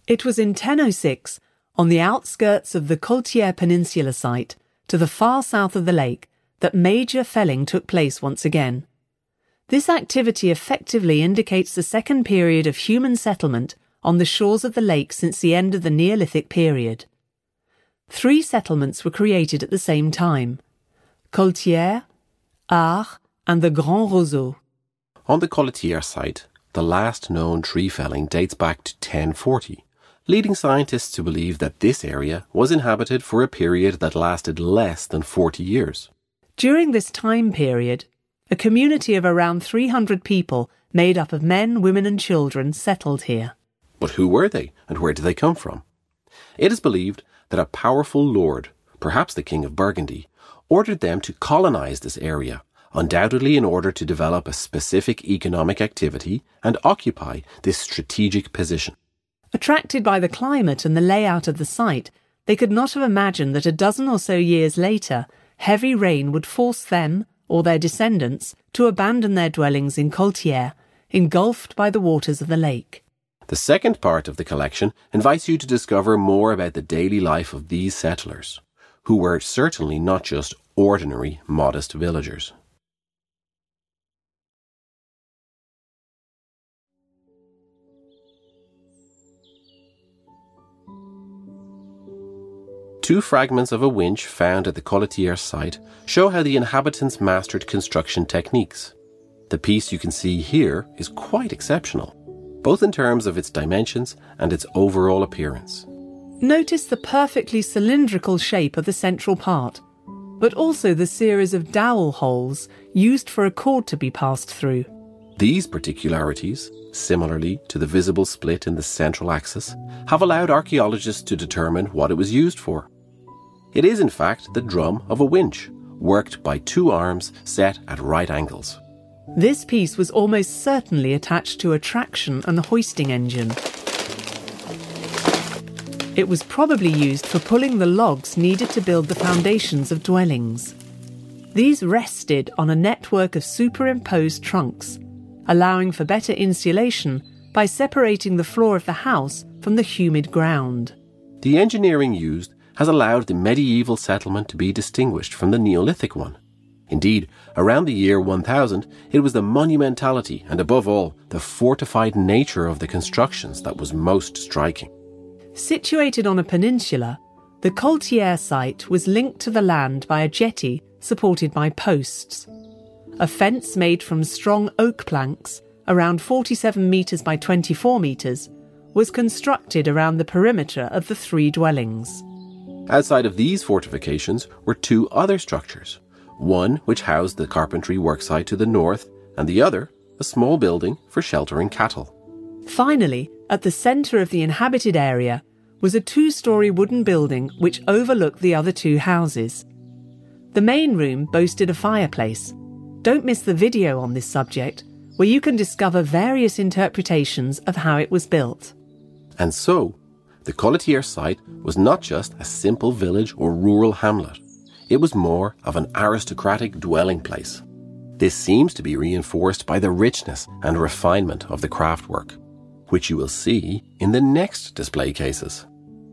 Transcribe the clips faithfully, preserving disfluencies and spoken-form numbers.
It was in ten oh six, on the outskirts of the Coltière Peninsula site, to the far south of the lake, that major felling took place once again. This activity effectively indicates the second period of human settlement on the shores of the lake since the end of the Neolithic period. Three settlements were created at the same time: Coltière, Arres, and the Grand Roseau. On the Coltière site, the last known tree felling dates back to ten forty, leading scientists to believe that this area was inhabited for a period that lasted less than forty years. During this time period, a community of around three hundred people made up of men, women and children settled here. But who were they, and where did they come from? It is believed that a powerful lord, perhaps the King of Burgundy, ordered them to colonize this area, undoubtedly in order to develop a specific economic activity and occupy this strategic position. Attracted by the climate and the layout of the site, they could not have imagined that a dozen or so years later, heavy rain would force them, or their descendants, to abandon their dwellings in Coltière, engulfed by the waters of the lake. The second part of the collection invites you to discover more about the daily life of these settlers, who were certainly not just ordinary, modest villagers. Two fragments of a winch found at the Coltière site show how the inhabitants mastered construction techniques. The piece you can see here is quite exceptional, both in terms of its dimensions and its overall appearance. Notice the perfectly cylindrical shape of the central part, but also the series of dowel holes used for a cord to be passed through. These particularities, similarly to the visible split in the central axis, have allowed archaeologists to determine what it was used for. It is, in fact, the drum of a winch, worked by two arms set at right angles. This piece was almost certainly attached to a traction and hoisting engine. It was probably used for pulling the logs needed to build the foundations of dwellings. These rested on a network of superimposed trunks, allowing for better insulation by separating the floor of the house from the humid ground. The engineering used has allowed the medieval settlement to be distinguished from the Neolithic one. Indeed, around the year one thousand, it was the monumentality and, above all, the fortified nature of the constructions that was most striking. Situated on a peninsula, the Coltière site was linked to the land by a jetty supported by posts. A fence made from strong oak planks, around forty-seven metres by twenty-four metres, was constructed around the perimeter of the three dwellings. Outside of these fortifications were two other structures, one which housed the carpentry worksite to the north, and the other a small building for sheltering cattle. Finally, at the centre of the inhabited area was a two-storey wooden building which overlooked the other two houses. The main room boasted a fireplace. Don't miss the video on this subject, where you can discover various interpretations of how it was built. And so, the Coltière site was not just a simple village or rural hamlet. It was more of an aristocratic dwelling place. This seems to be reinforced by the richness and refinement of the craftwork, which you will see in the next display cases.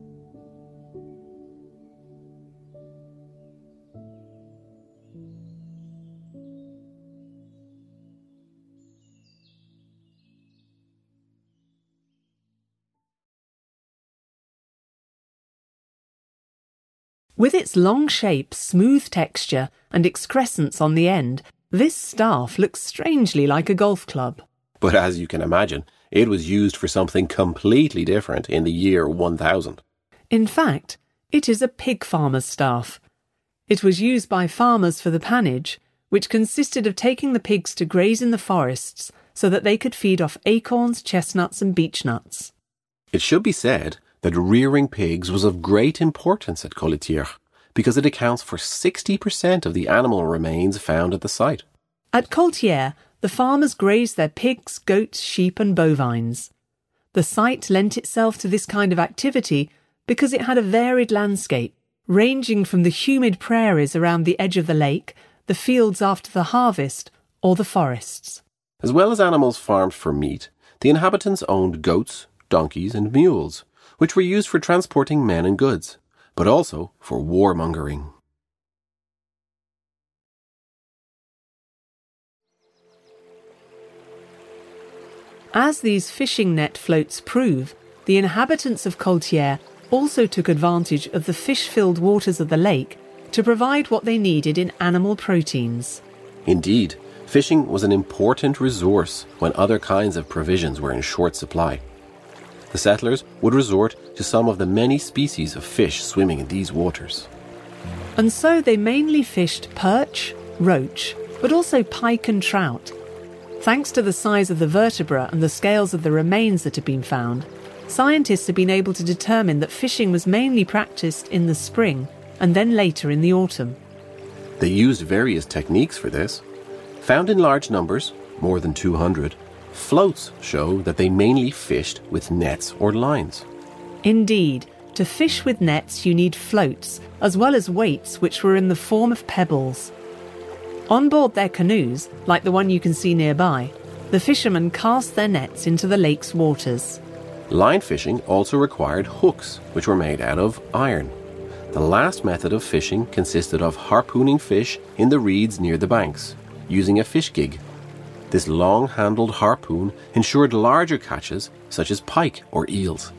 With its long shape, smooth texture, and excrescence on the end, this staff looks strangely like a golf club. But as you can imagine, it was used for something completely different in the year one thousand. In fact, it is a pig farmer's staff. It was used by farmers for the pannage, which consisted of taking the pigs to graze in the forests so that they could feed off acorns, chestnuts, and beechnuts. It should be said that rearing pigs was of great importance at Coltière, because it accounts for sixty percent of the animal remains found at the site. At Coltière, the farmers grazed their pigs, goats, sheep and bovines. The site lent itself to this kind of activity because it had a varied landscape, ranging from the humid prairies around the edge of the lake, the fields after the harvest, or the forests. As well as animals farmed for meat, the inhabitants owned goats, donkeys and mules, which were used for transporting men and goods, but also for warmongering. As these fishing net floats prove, the inhabitants of Coltière also took advantage of the fish-filled waters of the lake to provide what they needed in animal proteins. Indeed, fishing was an important resource when other kinds of provisions were in short supply. The settlers would resort to some of the many species of fish swimming in these waters. And so they mainly fished perch, roach, but also pike and trout. Thanks to the size of the vertebra and the scales of the remains that have been found, scientists have been able to determine that fishing was mainly practiced in the spring and then later in the autumn. They used various techniques for this. Found in large numbers, more than two hundred, floats show that they mainly fished with nets or lines. Indeed, to fish with nets you need floats, as well as weights which were in the form of pebbles. On board their canoes, like the one you can see nearby, the fishermen cast their nets into the lake's waters. Line fishing also required hooks, which were made out of iron. The last method of fishing consisted of harpooning fish in the reeds near the banks, using a fish gig. This long-handled harpoon ensured larger catches, such as pike or eels.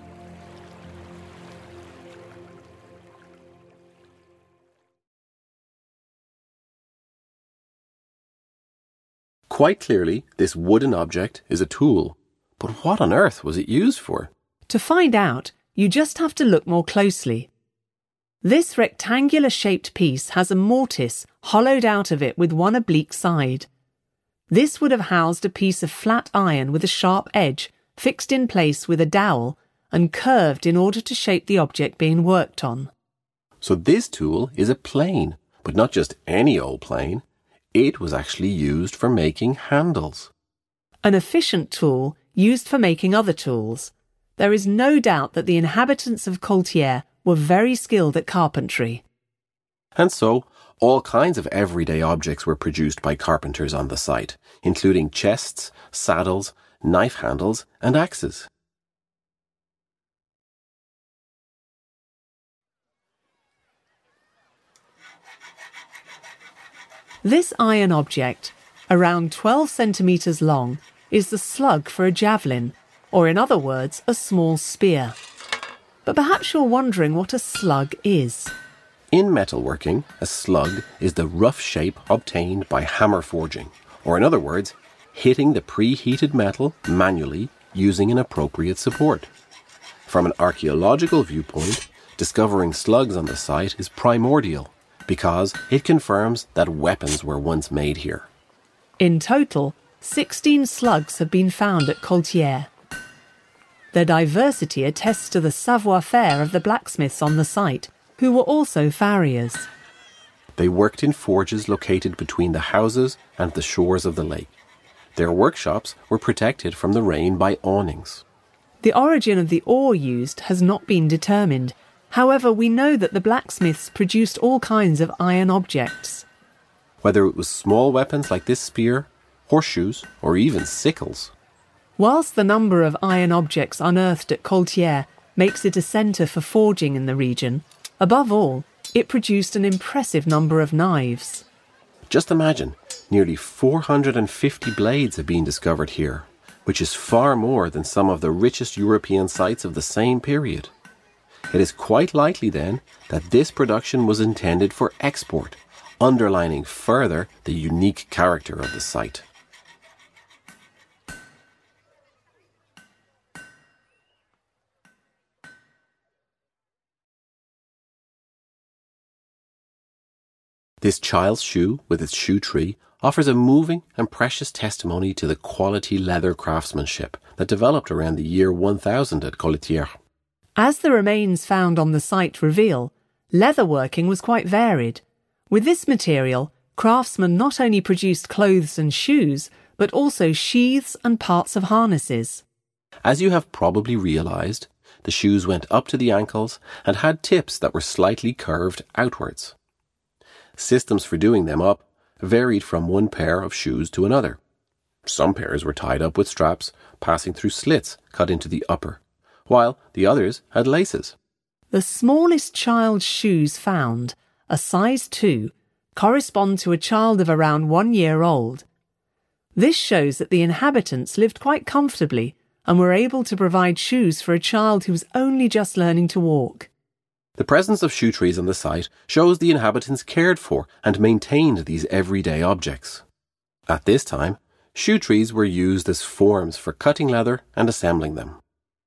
Quite clearly, this wooden object is a tool. But what on earth was it used for? To find out, you just have to look more closely. This rectangular-shaped piece has a mortise hollowed out of it with one oblique side. This would have housed a piece of flat iron with a sharp edge, fixed in place with a dowel, and curved in order to shape the object being worked on. So this tool is a plane, but not just any old plane. It was actually used for making handles. An efficient tool used for making other tools. There is no doubt that the inhabitants of Coltière were very skilled at carpentry. And so, all kinds of everyday objects were produced by carpenters on the site, including chests, saddles, knife handles, and axes. This iron object, around twelve centimetres long, is the slug for a javelin, or in other words, a small spear. But perhaps you're wondering what a slug is. In metalworking, a slug is the rough shape obtained by hammer forging, or in other words, hitting the preheated metal manually using an appropriate support. From an archaeological viewpoint, discovering slugs on the site is primordial, because it confirms that weapons were once made here. In total, sixteen slugs have been found at Coltière. Their diversity attests to the savoir-faire of the blacksmiths on the site, who were also farriers. They worked in forges located between the houses and the shores of the lake. Their workshops were protected from the rain by awnings. The origin of the ore used has not been determined. However, we know that the blacksmiths produced all kinds of iron objects. Whether it was small weapons like this spear, horseshoes, or even sickles. Whilst the number of iron objects unearthed at Coltière makes it a centre for forging in the region, above all, it produced an impressive number of knives. Just imagine, nearly four hundred fifty blades have been discovered here, which is far more than some of the richest European sites of the same period. It is quite likely then that this production was intended for export, underlining further the unique character of the site. This child's shoe, with its shoe tree, offers a moving and precious testimony to the quality leather craftsmanship that developed around the year one thousand at Coltière. As the remains found on the site reveal, leatherworking was quite varied. With this material, craftsmen not only produced clothes and shoes, but also sheaths and parts of harnesses. As you have probably realised, the shoes went up to the ankles and had tips that were slightly curved outwards. Systems for doing them up varied from one pair of shoes to another. Some pairs were tied up with straps, passing through slits cut into the upper, while the others had laces. The smallest child's shoes found, a size two, correspond to a child of around one year old. This shows that the inhabitants lived quite comfortably and were able to provide shoes for a child who was only just learning to walk. The presence of shoe trees on the site shows the inhabitants cared for and maintained these everyday objects. At this time, shoe trees were used as forms for cutting leather and assembling them.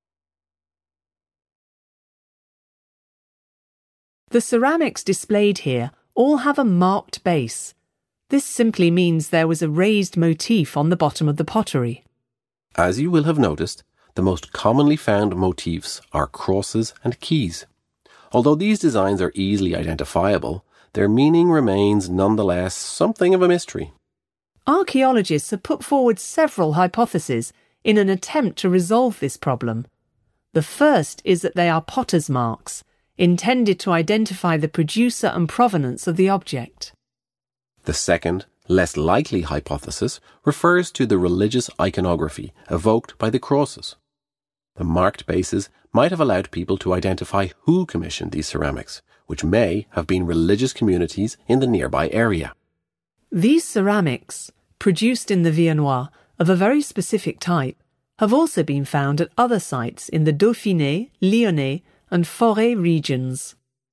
The ceramics displayed here all have a marked base. This simply means there was a raised motif on the bottom of the pottery. As you will have noticed, the most commonly found motifs are crosses and keys. Although these designs are easily identifiable, their meaning remains nonetheless something of a mystery. Archaeologists have put forward several hypotheses in an attempt to resolve this problem. The first is that they are potter's marks, intended to identify the producer and provenance of the object. The second, less likely hypothesis refers to the religious iconography evoked by the crosses. The marked bases might have allowed people to identify who commissioned these ceramics, which may have been religious communities in the nearby area. These ceramics, produced in the Viennois of a very specific type, have also been found at other sites in the Dauphiné, Lyonnais, and Forêt regions.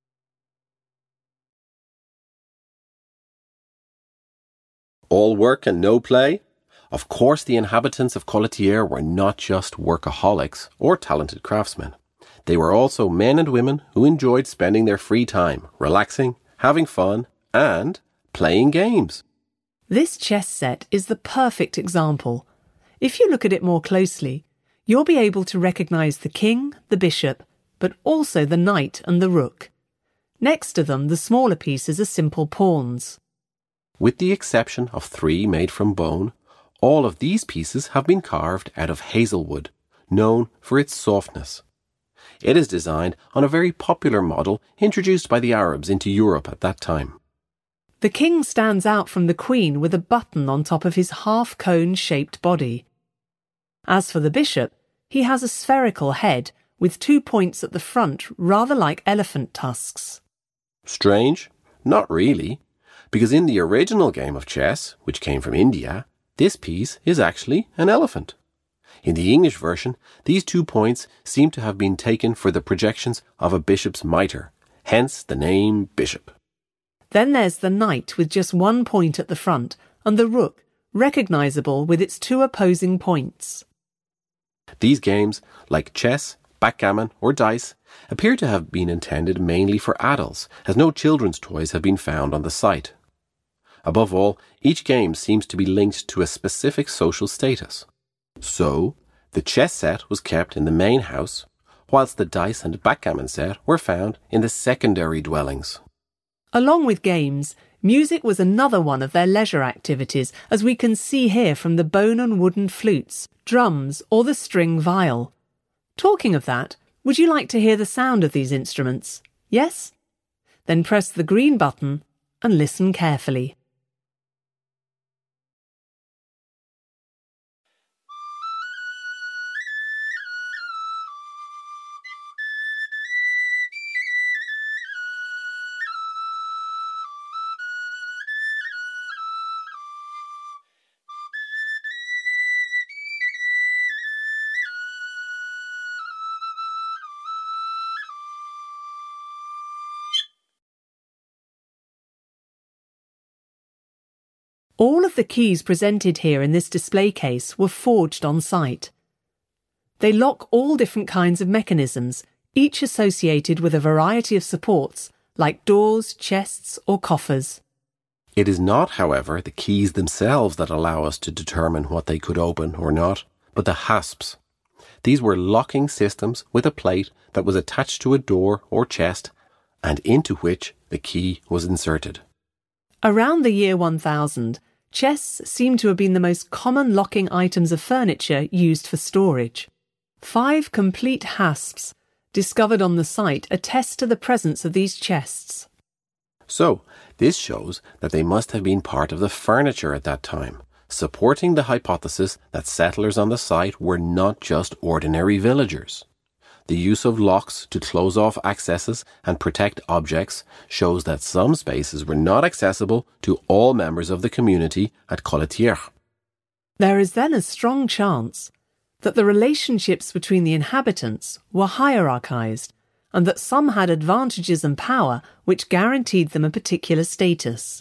All work and no play? Of course, the inhabitants of Colletière were not just workaholics or talented craftsmen. They were also men and women who enjoyed spending their free time, relaxing, having fun, and playing games. This chess set is the perfect example. If you look at it more closely, you'll be able to recognise the king, the bishop, but also the knight and the rook. Next to them, the smaller pieces are simple pawns. With the exception of three made from bone, all of these pieces have been carved out of hazelwood, known for its softness. It is designed on a very popular model introduced by the Arabs into Europe at that time. The king stands out from the queen with a button on top of his half-cone-shaped body. As for the bishop, he has a spherical head with two points at the front, rather like elephant tusks. Strange? Not really, because in the original game of chess, which came from India, this piece is actually an elephant. In the English version, these two points seem to have been taken for the projections of a bishop's mitre, hence the name bishop. Then there's the knight with just one point at the front, and the rook, recognisable with its two opposing points. These games, like chess, backgammon, or dice, appear to have been intended mainly for adults, as no children's toys have been found on the site. Above all, each game seems to be linked to a specific social status. So, the chess set was kept in the main house, whilst the dice and backgammon set were found in the secondary dwellings. Along with games, music was another one of their leisure activities, as we can see here from the bone and wooden flutes, drums, or the string viol. Talking of that, would you like to hear the sound of these instruments? Yes? Then press the green button and listen carefully. All of the keys presented here in this display case were forged on site. They lock all different kinds of mechanisms, each associated with a variety of supports, like doors, chests, or coffers. It is not, however, the keys themselves that allow us to determine what they could open or not, but the hasps. These were locking systems with a plate that was attached to a door or chest, and into which the key was inserted. Around the year one thousand, chests seem to have been the most common locking items of furniture used for storage. Five complete hasps discovered on the site attest to the presence of these chests. So, this shows that they must have been part of the furniture at that time, supporting the hypothesis that settlers on the site were not just ordinary villagers. the use of locks to close off accesses and protect objects shows that some spaces were not accessible to all members of the community at Colletière. There is then a strong chance that the relationships between the inhabitants were hierarchized, and that some had advantages and power which guaranteed them a particular status.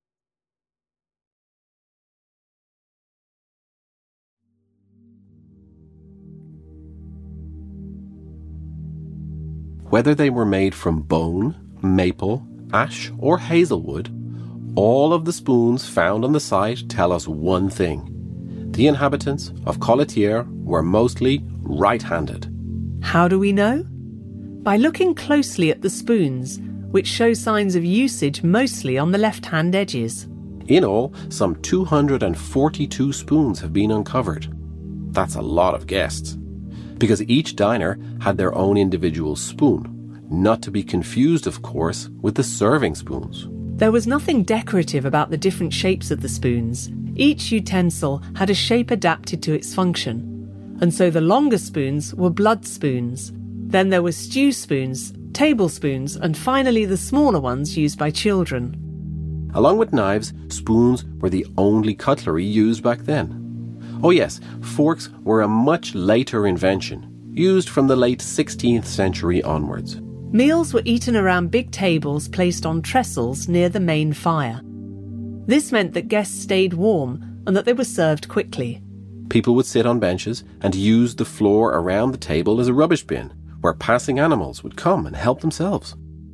Whether they were made from bone, maple, ash, or hazelwood, all of the spoons found on the site tell us one thing. The inhabitants of Colletière were mostly right-handed. How do we know? By looking closely at the spoons, which show signs of usage mostly on the left-hand edges. In all, some two hundred forty-two spoons have been uncovered. That's a lot of guests. Because each diner had their own individual spoon, not to be confused, of course, with the serving spoons. There was nothing decorative about the different shapes of the spoons. Each utensil had a shape adapted to its function, and so the longer spoons were blood spoons. Then there were stew spoons, tablespoons, and finally the smaller ones used by children. Along with knives, spoons were the only cutlery used back then. Oh yes, forks were a much later invention, used from the late sixteenth century onwards. Meals were eaten around big tables placed on trestles near the main fire. This meant that guests stayed warm and that they were served quickly. People would sit on benches and use the floor around the table as a rubbish bin, where passing animals would come and help themselves.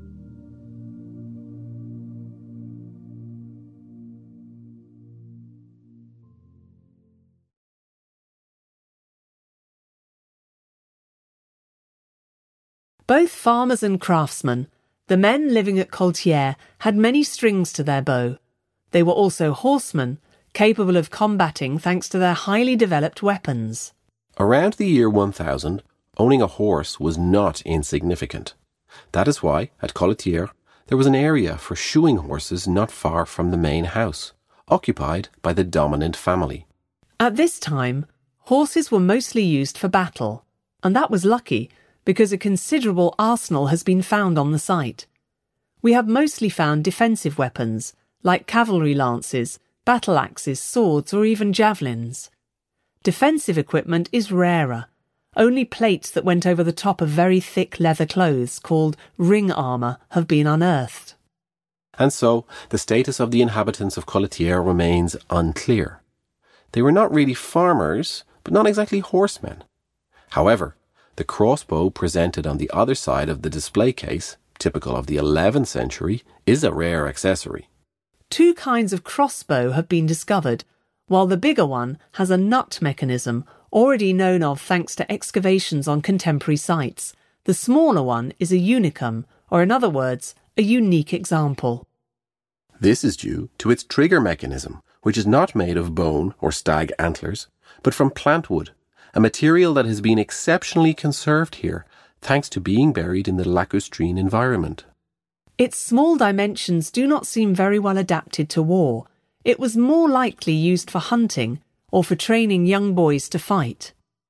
Both farmers and craftsmen, the men living at Colletière, had many strings to their bow. They were also horsemen, capable of combating thanks to their highly developed weapons. Around the year one thousand, owning a horse was not insignificant. That is why, at Colletière, there was an area for shoeing horses not far from the main house, occupied by the dominant family. At this time, horses were mostly used for battle, and that was lucky, because a considerable arsenal has been found on the site. We have mostly found defensive weapons, like cavalry lances, battle axes, swords, or even javelins. Defensive equipment is rarer. Only plates that went over the top of very thick leather clothes, called ring armour, have been unearthed. And so, the status of the inhabitants of Colletière remains unclear. They were not really farmers, but not exactly horsemen. However, the crossbow presented on the other side of the display case, typical of the eleventh century, is a rare accessory. Two kinds of crossbow have been discovered, while the bigger one has a nut mechanism already known of thanks to excavations on contemporary sites. The smaller one is a unicum, or in other words, a unique example. This is due to its trigger mechanism, which is not made of bone or stag antlers, but from plant wood, a material that has been exceptionally conserved here, thanks to being buried in the lacustrine environment. Its small dimensions do not seem very well adapted to war. It was more likely used for hunting or for training young boys to fight.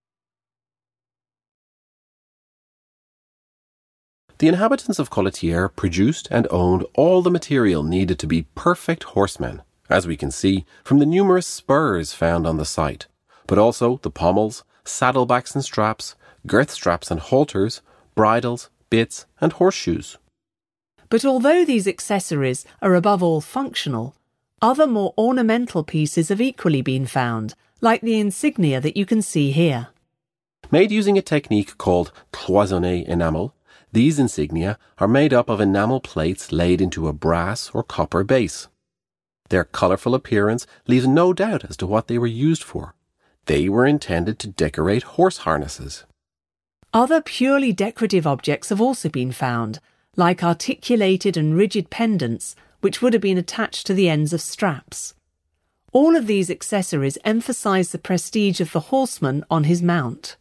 The inhabitants of Colletière produced and owned all the material needed to be perfect horsemen, as we can see from the numerous spurs found on the site, but also the pommels, saddlebacks and straps, girth straps and halters, bridles, bits and horseshoes. But although these accessories are above all functional, other more ornamental pieces have equally been found, like the insignia that you can see here. Made using a technique called cloisonné enamel, these insignia are made up of enamel plates laid into a brass or copper base. Their colourful appearance leaves no doubt as to what they were used for. They were intended to decorate horse harnesses. Other purely decorative objects have also been found, like articulated and rigid pendants, which would have been attached to the ends of straps. All of these accessories emphasise the prestige of the horseman on his mount.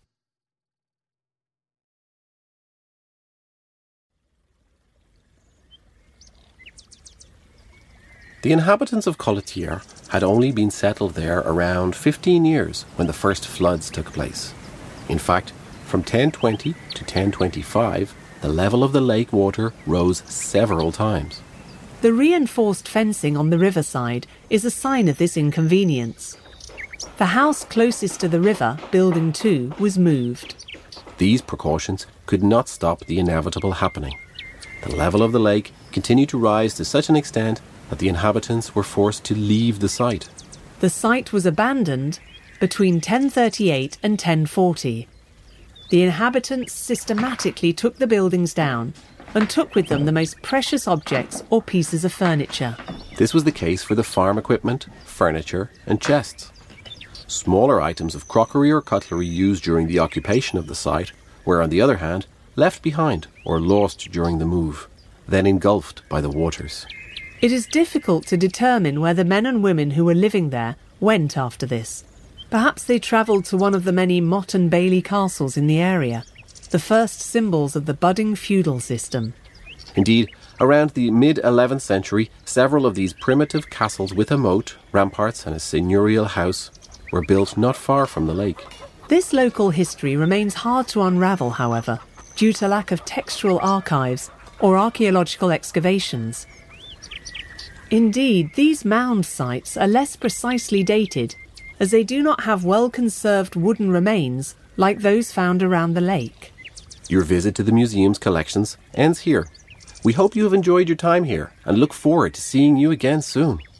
The inhabitants of Colletière had only been settled there around fifteen years when the first floods took place. In fact, From ten twenty to ten twenty-five, the level of the lake water rose several times. The reinforced fencing on the riverside is a sign of this inconvenience. The house closest to the river, Building two, was moved. These precautions could not stop the inevitable happening. The level of the lake continued to rise to such an extent that the inhabitants were forced to leave the site. The site was abandoned between ten thirty-eight and ten forty. The inhabitants systematically took the buildings down and took with them the most precious objects or pieces of furniture. This was the case for the farm equipment, furniture and chests. Smaller items of crockery or cutlery used during the occupation of the site were, on the other hand, left behind or lost during the move, then engulfed by the waters. It is difficult to determine where the men and women who were living there went after this. Perhaps they travelled to one of the many Motte and Bailey castles in the area, the first symbols of the budding feudal system. Indeed, around the mid-eleventh century, several of these primitive castles with a moat, ramparts and a seigneurial house were built not far from the lake. This local history remains hard to unravel, however, due to lack of textual archives or archaeological excavations. Indeed, these mound sites are less precisely dated, as they do not have well-conserved wooden remains like those found around the lake. Your visit to the museum's collections ends here. We hope you have enjoyed your time here and look forward to seeing you again soon.